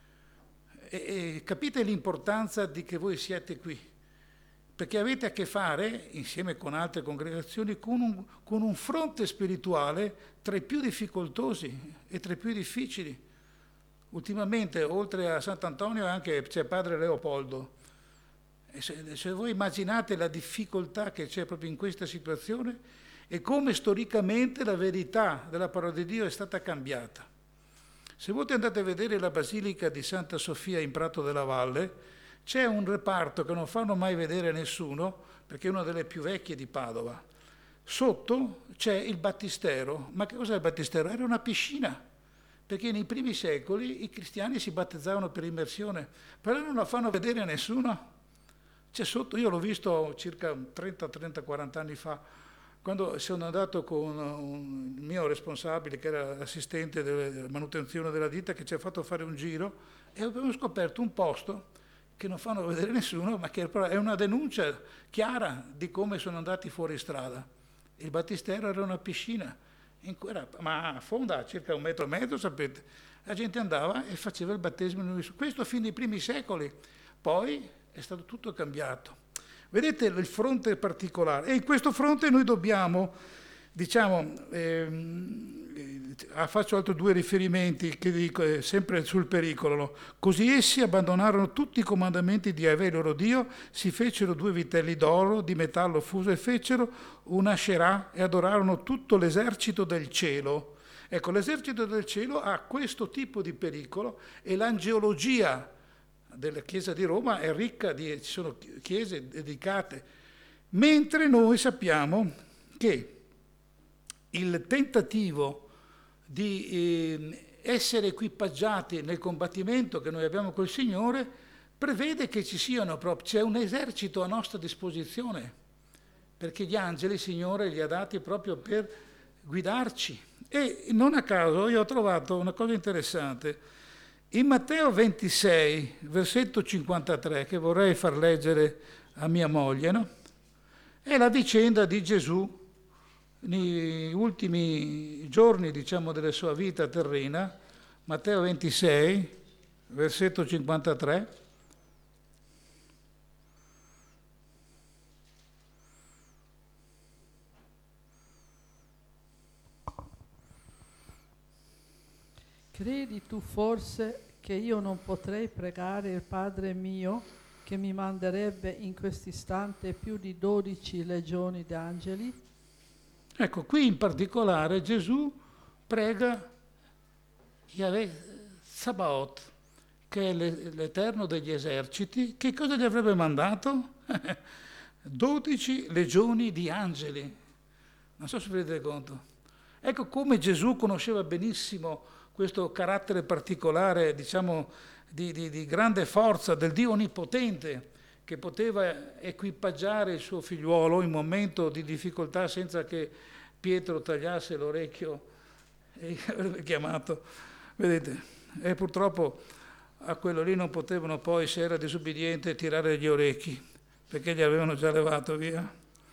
A: E, e capite l'importanza di che voi siete qui, perché avete a che fare, insieme con altre congregazioni, con un, con un fronte spirituale tra i più difficoltosi e tra i più difficili. Ultimamente, oltre a Sant'Antonio, anche c'è Padre Leopoldo. E se, se voi immaginate la difficoltà che c'è proprio in questa situazione e come storicamente la verità della parola di Dio è stata cambiata. Se voi andate a vedere la Basilica di Santa Sofia in Prato della Valle, c'è un reparto che non fanno mai vedere a nessuno, perché è una delle più vecchie di Padova. Sotto c'è il battistero. Ma che cos'è il battistero? Era una piscina, perché nei primi secoli i cristiani si battezzavano per immersione, però non la fanno vedere a nessuno. C'è sotto, io l'ho visto circa trenta, trenta, quaranta anni fa, quando sono andato con un mio responsabile, che era l'assistente della manutenzione della ditta, che ci ha fatto fare un giro, e abbiamo scoperto un posto che non fanno vedere nessuno, ma che è una denuncia chiara di come sono andati fuori strada. Il battistero era una piscina, in cui era, ma fonda circa un metro e mezzo, sapete. La gente andava e faceva il battesimo. Questo fin dai primi secoli. Poi è stato tutto cambiato. Vedete il fronte particolare, e in questo fronte noi dobbiamo, diciamo, ehm, ah, faccio altri due riferimenti che dico eh, sempre sul pericolo. Così essi abbandonarono tutti i comandamenti di Yahweh loro Dio, si fecero due vitelli d'oro di metallo fuso e fecero una Asherah e adorarono tutto l'esercito del cielo. Ecco, l'esercito del cielo ha questo tipo di pericolo e l'angeologia della Chiesa di Roma è ricca di, ci sono chiese dedicate, mentre noi sappiamo che il tentativo di eh, essere equipaggiati nel combattimento che noi abbiamo col Signore prevede che ci siano proprio, c'è un esercito a nostra disposizione, perché gli angeli il Signore li ha dati proprio per guidarci. E non a caso io ho trovato una cosa interessante. In Matteo ventisei, versetto cinquantatré, che vorrei far leggere a mia moglie, no? È la vicenda di Gesù negli ultimi giorni, diciamo, della sua vita terrena. Matteo ventisei, versetto cinquantatré.
B: Credi tu forse che io non potrei pregare il Padre mio, che mi manderebbe in quest'istante più di dodici legioni d'angeli?
A: Ecco, qui in particolare Gesù prega Yahweh Sabaoth, che è l'Eterno degli eserciti. Che cosa gli avrebbe mandato? dodici legioni di angeli. Non so se vi rendete conto. Ecco come Gesù conosceva benissimo questo carattere particolare, diciamo, di, di, di grande forza del Dio Onnipotente, che poteva equipaggiare il suo figliuolo in momento di difficoltà senza che Pietro tagliasse l'orecchio e avrebbe chiamato. Vedete, e purtroppo a quello lì non potevano poi, se era disobbediente, tirare gli orecchi, perché gli avevano già levato via.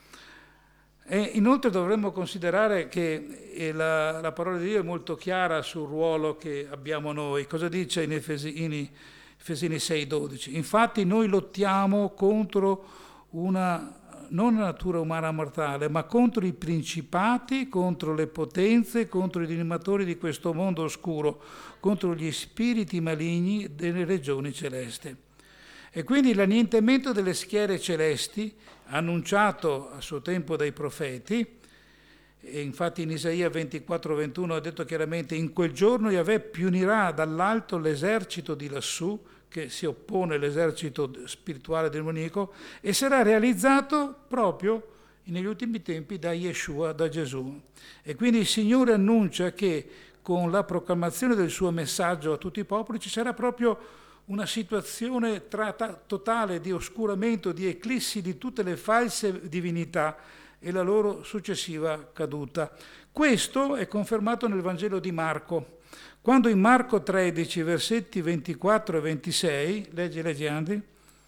A: E inoltre dovremmo considerare che la, la parola di Dio è molto chiara sul ruolo che abbiamo noi. Cosa dice in Efesini, Efesini sei dodici? Infatti noi lottiamo contro una, non una natura umana mortale, ma contro i principati, contro le potenze, contro i dominatori di questo mondo oscuro, contro gli spiriti maligni delle regioni celesti. E quindi l'annientamento delle schiere celesti, annunciato a suo tempo dai profeti, e infatti in Isaia ventiquattro ventuno ha detto chiaramente: in quel giorno Yahweh punirà dall'alto l'esercito di lassù, che si oppone all'esercito spirituale demonico, e sarà realizzato proprio negli ultimi tempi da Yeshua, da Gesù. E quindi il Signore annuncia che con la proclamazione del suo messaggio a tutti i popoli ci sarà proprio una situazione tra, totale di oscuramento, di eclissi di tutte le false divinità e la loro successiva caduta. Questo è confermato nel Vangelo di Marco, quando in Marco tredici, versetti ventiquattro e ventisei, leggi, leggi Andy.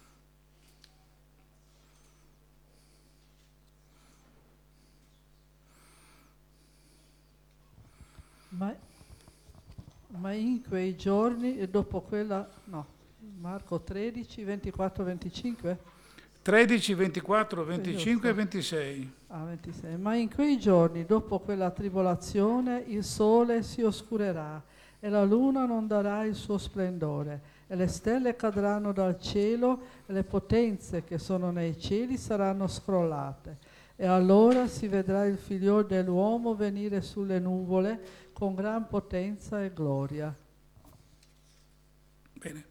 B: Ma, ma in quei giorni e dopo quella, no, Marco tredici, ventiquattro, venticinque?
A: tredici, ventiquattro, venticinque e ventisei.
B: Ah, ventisei. Ma in quei giorni, dopo quella tribolazione, il sole si oscurerà e la luna non darà il suo splendore, e le stelle cadranno dal cielo e le potenze che sono nei cieli saranno scrollate. E allora si vedrà il figliol dell'uomo venire sulle nuvole con gran potenza e gloria.
A: Bene.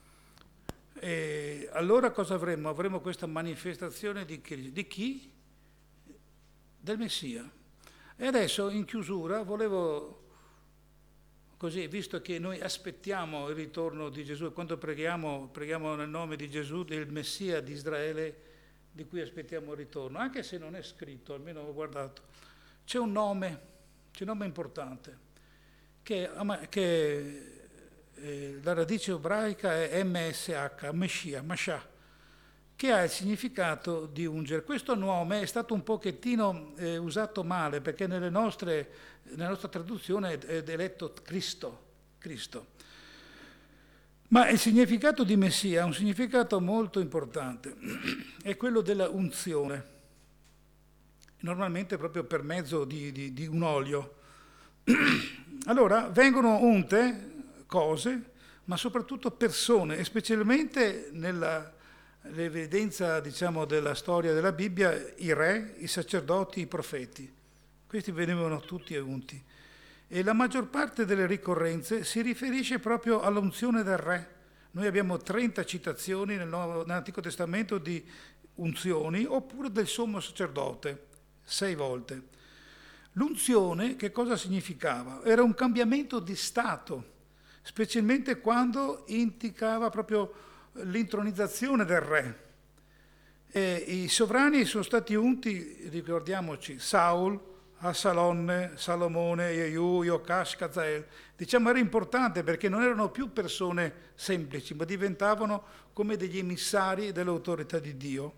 A: E allora cosa avremo? Avremo questa manifestazione di chi? Di chi? Del Messia. E adesso in chiusura volevo, così, visto che noi aspettiamo il ritorno di Gesù, e quando preghiamo, preghiamo nel nome di Gesù, del Messia di Israele, di cui aspettiamo il ritorno, anche se non è scritto, almeno ho guardato, c'è un nome, c'è un nome importante, che, che eh, la radice ebraica è M S H, Messia, Mashiach, che ha il significato di ungere. Questo nome è stato un pochettino eh, usato male, perché nelle nostre, nella nostra traduzione è letto Cristo, Cristo. Ma il significato di Messia ha un significato molto importante, è quello della unzione, normalmente proprio per mezzo di, di, di un olio. allora vengono unte cose, ma soprattutto persone, e specialmente nell'evidenza, diciamo, della storia della Bibbia, i re, i sacerdoti, i profeti. Questi venivano tutti unti. E la maggior parte delle ricorrenze si riferisce proprio all'unzione del re. Noi abbiamo trenta citazioni nel Nuovo, nell'Antico Testamento di unzioni, oppure del sommo sacerdote, sei volte. L'unzione che cosa significava? Era un cambiamento di stato, specialmente quando indicava proprio l'intronizzazione del re. E i sovrani sono stati unti, ricordiamoci, Saul, Assalonne, Salomone, Jehu, Iocash, Cazael. Diciamo era importante perché non erano più persone semplici, ma diventavano come degli emissari dell'autorità di Dio.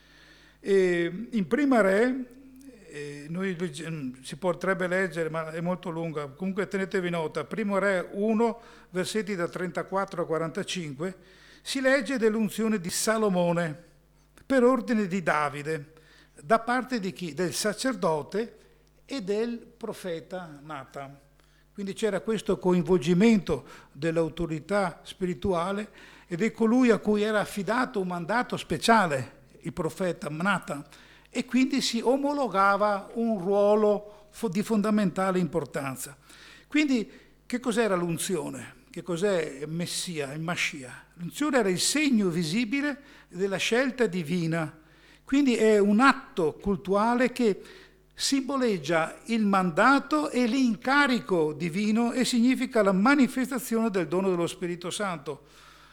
A: E in Prima Re, eh, noi, si potrebbe leggere, ma è molto lunga, comunque tenetevi nota, Primo Re uno, versetti da trentaquattro a quarantacinque, si legge dell'unzione di Salomone per ordine di Davide, da parte di chi? Del sacerdote e del profeta Natan. Quindi c'era questo coinvolgimento dell'autorità spirituale ed è colui a cui era affidato un mandato speciale, il profeta Natan, e quindi si omologava un ruolo di fondamentale importanza. Quindi che cos'era l'unzione? Che cos'è il Messia, il Mashiach? L'unzione era il segno visibile della scelta divina, quindi è un atto cultuale che simboleggia il mandato e l'incarico divino e significa la manifestazione del dono dello Spirito Santo.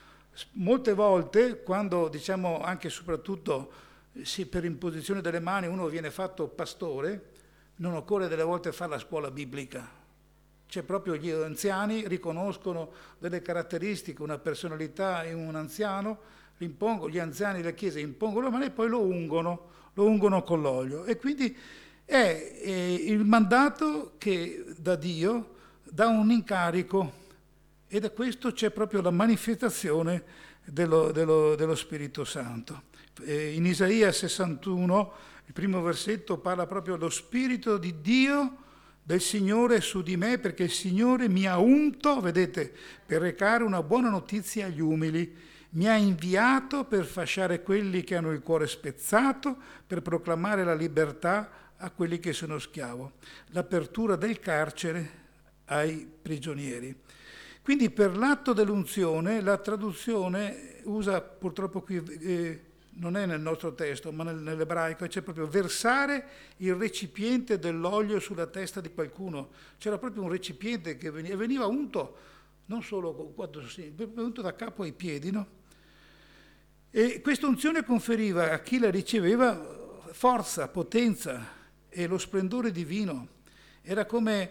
A: Molte volte, quando diciamo anche e soprattutto sì, per imposizione delle mani uno viene fatto pastore, non occorre delle volte fare la scuola biblica. Cioè proprio gli anziani riconoscono delle caratteristiche, una personalità in un anziano, impongono, gli anziani della Chiesa impongono le mani e poi lo ungono, lo ungono con l'olio. E quindi è, è il mandato che da Dio dà un incarico, e da questo c'è proprio la manifestazione dello, dello, dello Spirito Santo. Eh, in Isaia sessantuno, il primo versetto parla proprio dello Spirito di Dio, del Signore su di me, perché il Signore mi ha unto, vedete, per recare una buona notizia agli umili, mi ha inviato per fasciare quelli che hanno il cuore spezzato, per proclamare la libertà a quelli che sono schiavo, l'apertura del carcere ai prigionieri. Quindi per l'atto dell'unzione la traduzione usa, purtroppo qui eh, non è nel nostro testo, ma nel, nell'ebraico, c'è proprio versare il recipiente dell'olio sulla testa di qualcuno. C'era proprio un recipiente che veniva, veniva unto, non solo quando si, unto da capo ai piedi, no? E questa unzione conferiva a chi la riceveva forza, potenza e lo splendore divino. Era come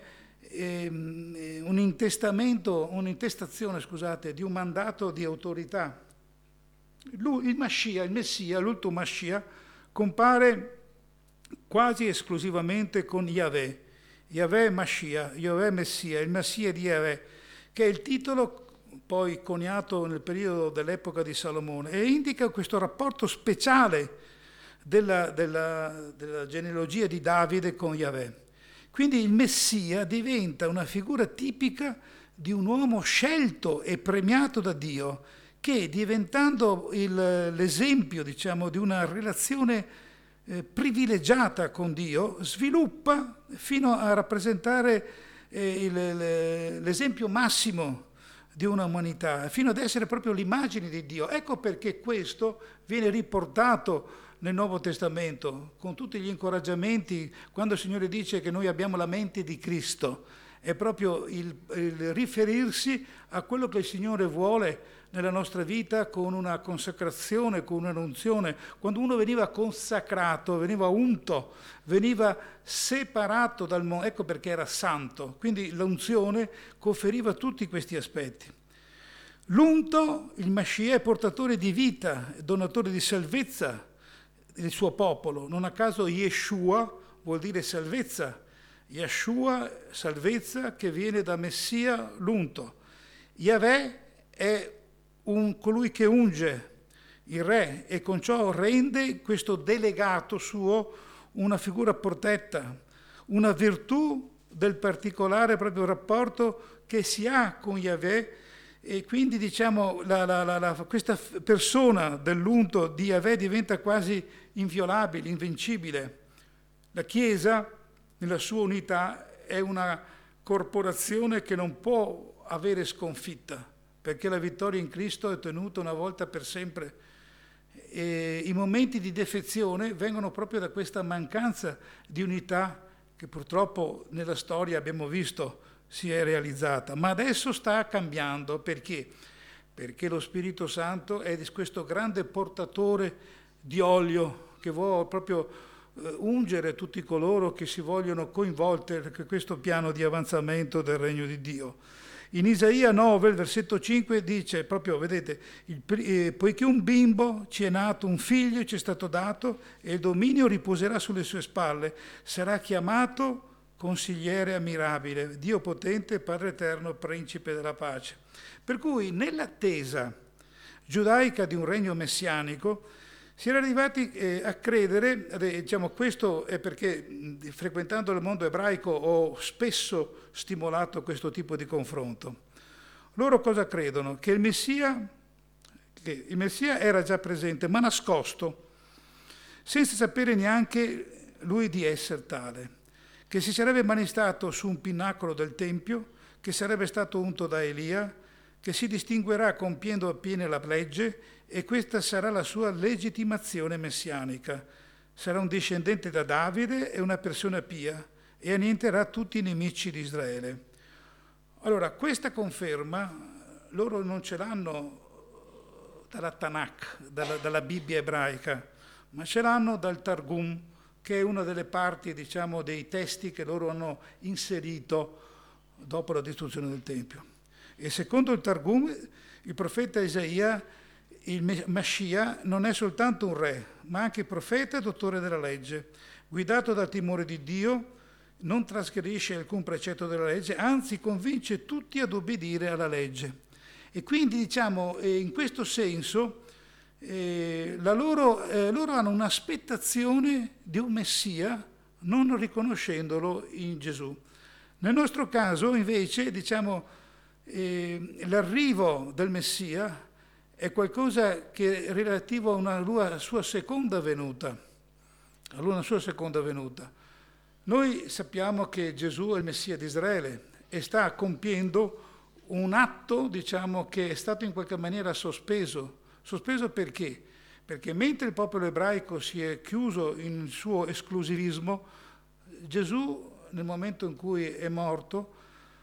A: ehm, un intestamento, un'intestazione, scusate, di un mandato di autorità. Lui, il Mashiach, il Messia, l'ultimo Mashiach, compare quasi esclusivamente con Yahweh. Yahweh Mashiach, Yahweh Messia, il Messia di Yahweh, che è il titolo poi coniato nel periodo dell'epoca di Salomone, e indica questo rapporto speciale della, della, della genealogia di Davide con Yahweh. Quindi il Messia diventa una figura tipica di un uomo scelto e premiato da Dio, che diventando il, l'esempio, diciamo, di una relazione eh, privilegiata con Dio, sviluppa fino a rappresentare eh, il, l'esempio massimo di una umanità, fino ad essere proprio l'immagine di Dio. Ecco perché questo viene riportato nel Nuovo Testamento, con tutti gli incoraggiamenti, quando il Signore dice che noi abbiamo la mente di Cristo, è proprio il, il riferirsi a quello che il Signore vuole nella nostra vita, con una consacrazione, con un'unzione. Quando uno veniva consacrato, veniva unto, veniva separato dal mondo, ecco perché era santo. Quindi l'unzione conferiva tutti questi aspetti. L'unto, il Mashiach, è portatore di vita, donatore di salvezza del suo popolo. Non a caso Yeshua vuol dire salvezza. Yeshua, salvezza, che viene da Messia, l'unto. Yahweh è un, colui che unge il re, e con ciò rende questo delegato suo una figura protetta, una virtù del particolare proprio rapporto che si ha con Yahweh, e quindi diciamo la, la, la, la, questa persona dell'unto di Yahweh diventa quasi inviolabile, invincibile. La Chiesa, nella sua unità, è una corporazione che non può avere sconfitta, perché la vittoria in Cristo è ottenuta una volta per sempre. E i momenti di defezione vengono proprio da questa mancanza di unità che purtroppo nella storia abbiamo visto si è realizzata, ma adesso sta cambiando. Perché? Perché lo Spirito Santo è questo grande portatore di olio che vuole proprio eh, ungere tutti coloro che si vogliono coinvolgere in questo piano di avanzamento del regno di Dio. In Isaia nove, il versetto cinque, dice proprio, vedete, il, eh, poiché un bimbo ci è nato, un figlio ci è stato dato, e il dominio riposerà sulle sue spalle, sarà chiamato Consigliere ammirabile, Dio potente, Padre eterno, Principe della pace. Per cui nell'attesa giudaica di un regno messianico si era arrivati eh, a credere, eh, diciamo questo è perché mh, frequentando il mondo ebraico ho spesso stimolato questo tipo di confronto. Loro cosa credono? Che il Messia, che il Messia era già presente, ma nascosto, senza sapere neanche lui di essere tale, che si sarebbe manifestato su un pinnacolo del Tempio, che sarebbe stato unto da Elia, che si distinguerà compiendo appieno la legge, e questa sarà la sua legittimazione messianica. Sarà un discendente da Davide e una persona pia, e annienterà tutti i nemici di Israele. Allora, questa conferma loro non ce l'hanno dalla Tanakh, dalla, dalla Bibbia ebraica, ma ce l'hanno dal Targum, che è una delle parti, diciamo, dei testi che loro hanno inserito dopo la distruzione del Tempio. E secondo il Targum, il profeta Isaia, il Mashiach, non è soltanto un re, ma anche profeta e dottore della legge, guidato dal timore di Dio, non trasgredisce alcun precetto della legge, anzi convince tutti ad obbedire alla legge. E quindi, diciamo, in questo senso, Eh, la loro, eh, loro hanno un'aspettazione di un Messia non riconoscendolo in Gesù. Nel nostro caso invece diciamo eh, l'arrivo del Messia è qualcosa che è relativo a una sua seconda venuta, a una sua seconda venuta. Noi sappiamo che Gesù è il Messia di Israele e sta compiendo un atto, diciamo, che è stato in qualche maniera sospeso. Sospeso perché? Perché mentre il popolo ebraico si è chiuso in suo esclusivismo, Gesù nel momento in cui è morto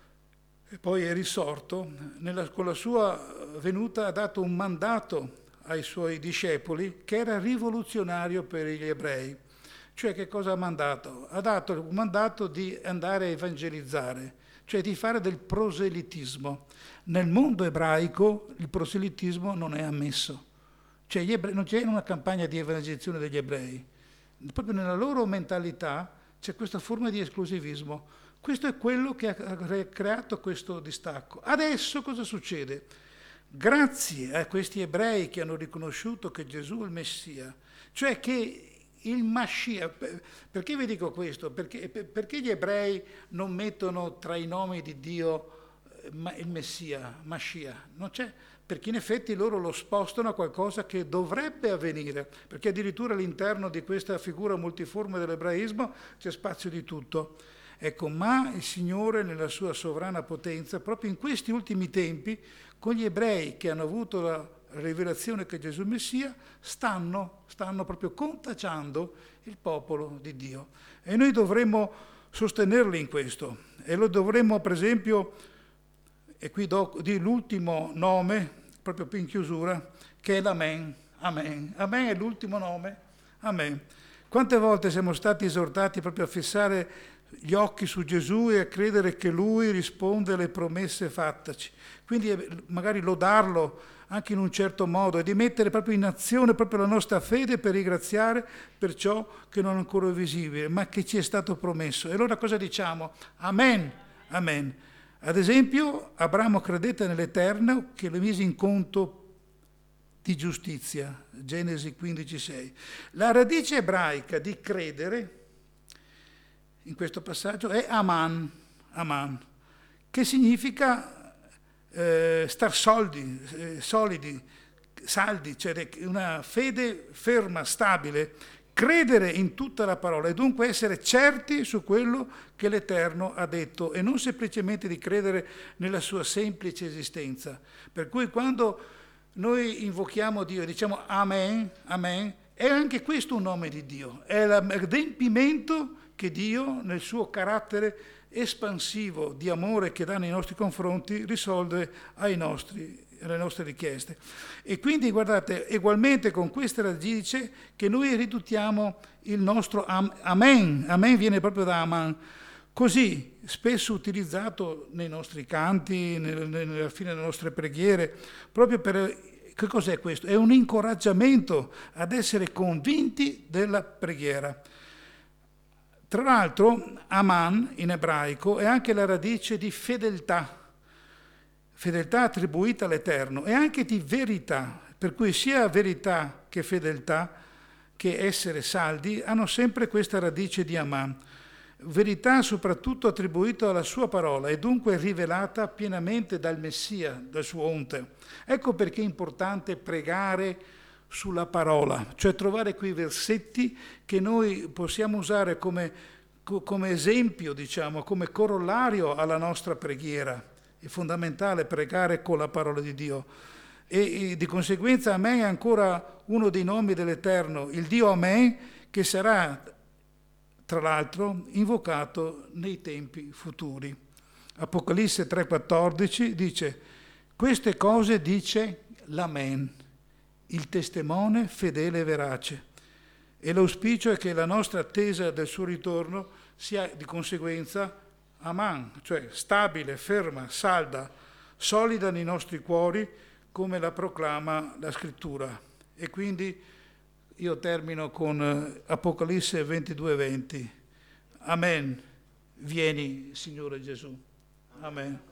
A: e poi è risorto, nella, con la sua venuta ha dato un mandato ai suoi discepoli che era rivoluzionario per gli ebrei. Cioè che cosa ha mandato? Ha dato un mandato di andare a evangelizzare, cioè di fare del proselitismo. Nel mondo ebraico il proselitismo non è ammesso, cioè gli ebrei, non c'è una campagna di evangelizzazione degli ebrei, proprio nella loro mentalità c'è questa forma di esclusivismo. Questo è quello che ha creato questo distacco. Adesso cosa succede? Grazie a questi ebrei che hanno riconosciuto che Gesù è il Messia, cioè che il Mashiach, perché vi dico questo? Perché, perché gli ebrei non mettono tra i nomi di Dio il Messia, Mashiach? Non c'è, perché in effetti loro lo spostano a qualcosa che dovrebbe avvenire, perché addirittura all'interno di questa figura multiforme dell'ebraismo c'è spazio di tutto. Ecco, ma il Signore nella sua sovrana potenza, proprio in questi ultimi tempi, con gli ebrei che hanno avuto la rivelazione che Gesù è il Messia, stanno, stanno proprio contagiando il popolo di Dio. E noi dovremmo sostenerli in questo. E lo dovremmo, per esempio, e qui do di l'ultimo nome, proprio più in chiusura, che è l'Amen. Amen. Amen è l'ultimo nome. Amen. Quante volte siamo stati esortati proprio a fissare gli occhi su Gesù e a credere che Lui risponde alle promesse fattaci. Quindi magari lodarlo anche in un certo modo e di mettere proprio in azione proprio la nostra fede per ringraziare per ciò che non è ancora visibile, ma che ci è stato promesso. E allora cosa diciamo? Amen, amen. Ad esempio, Abramo credette nell'Eterno che lo mise in conto di giustizia, Genesi quindici sei. La radice ebraica di credere in questo passaggio è aman, aman, che significa eh, star soldi, eh, solidi, saldi, cioè una fede ferma, stabile, credere in tutta la parola e dunque essere certi su quello che l'Eterno ha detto e non semplicemente di credere nella sua semplice esistenza. Per cui quando noi invochiamo Dio e diciamo Amen, Amen, è anche questo un nome di Dio, è l'adempimento che Dio nel suo carattere espansivo di amore che dà nei nostri confronti risolve ai nostri alle nostre richieste. E quindi guardate, ugualmente con questa radice che noi ridutiamo il nostro am- amen, amen viene proprio da aman, così spesso utilizzato nei nostri canti, nel, nella fine delle nostre preghiere, proprio per, che cos'è questo? È un incoraggiamento ad essere convinti della preghiera. Tra l'altro, aman in ebraico è anche la radice di fedeltà, fedeltà attribuita all'Eterno e anche di verità, per cui sia verità che fedeltà che essere saldi hanno sempre questa radice di aman. Verità soprattutto attribuita alla sua parola e dunque rivelata pienamente dal Messia, dal suo onte. Ecco perché è importante pregare sulla parola, cioè trovare quei versetti che noi possiamo usare come, come esempio, diciamo, come corollario alla nostra preghiera. È fondamentale pregare con la parola di Dio e, e di conseguenza Amen è ancora uno dei nomi dell'Eterno, il Dio Amen, che sarà tra l'altro invocato nei tempi futuri. Apocalisse tre quattordici dice: queste cose dice l'Amen, il testimone fedele e verace, e l'auspicio è che la nostra attesa del suo ritorno sia di conseguenza Aman, cioè stabile, ferma, salda, solida nei nostri cuori, come la proclama la Scrittura. E quindi io termino con Apocalisse ventidue venti. Amen. Vieni, Signore Gesù. Amen.